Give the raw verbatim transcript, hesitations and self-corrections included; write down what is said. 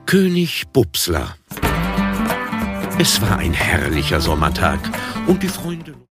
König Bubsler. Es war ein herrlicher Sommertag und die Freunde